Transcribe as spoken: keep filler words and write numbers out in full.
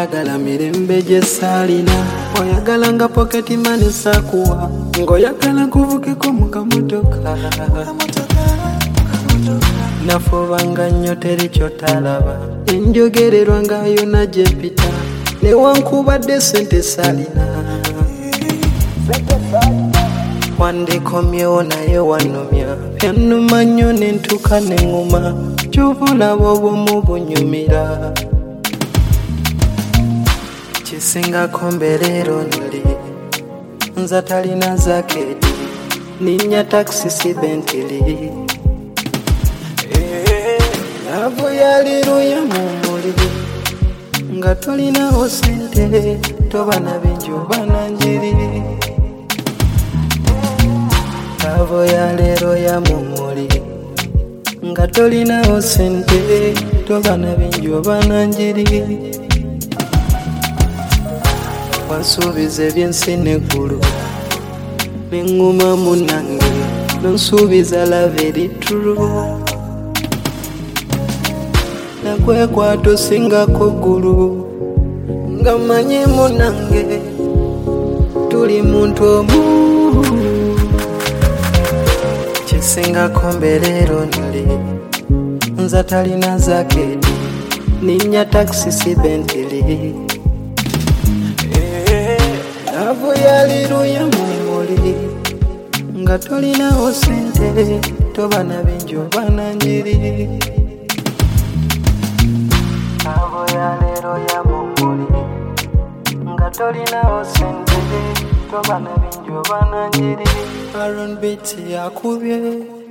oyagala mirembe gye saalina, oyagala nga pocket money sakuwa, ng'oyagala kuvukeko mu kamotoka. Nafubanga nnyo teri ky'otalaba, enjogererwa ng'ayona gye mpita, newankubadde sente saalina. Wandikomyewo naye wannumya, byannuma nnyo ne ntuuka ne ŋŋuma, ky'ova olaba obwomu bunyumira. Kisingako mbereero noli, nza talina zaketi, ninnya takisi si Bentley. Laavu yaliruya mu muli, nga tolinawo sente, toba na bingi oba na njiri. Laavu ya leero ya mu muli, nga tolinawo sente, toba na bingi oba na njiri. Wansuubiza eby'ensi n'eggulu, ne ŋŋuma munnange, nonsuubiza lava eritulu. Nakwekwata osingako ggulu, nga mmanyi munnange, tuli muntu omu. Kisingako mbereero noli, nza talina zaketi, ninnya takisi si Bentley. Laavu yaliruya mu muli, nga tolinawo sente, toba na bingi oba na njiri. Laavu ya leero ya mu muli, nga tolinawo sente, toba na bingi oba na njiri. Aaron Beat yakubye.